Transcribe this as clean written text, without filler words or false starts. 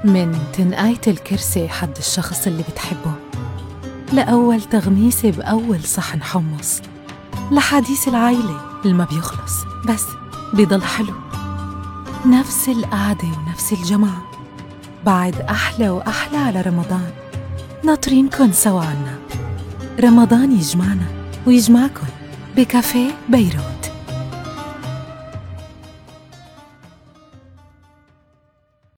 من تنقاية الكرسي حد الشخص اللي بتحبه، لأول تغميسة بأول صحن حمص، لحديث العائلة اللي ما بيخلص بس بيضل حلو. نفس القعدة ونفس الجمعة، بعد أحلى وأحلى على رمضان. ناطرينكن سوا عنا، رمضان يجمعنا ويجمعكن بكافيه بيروت.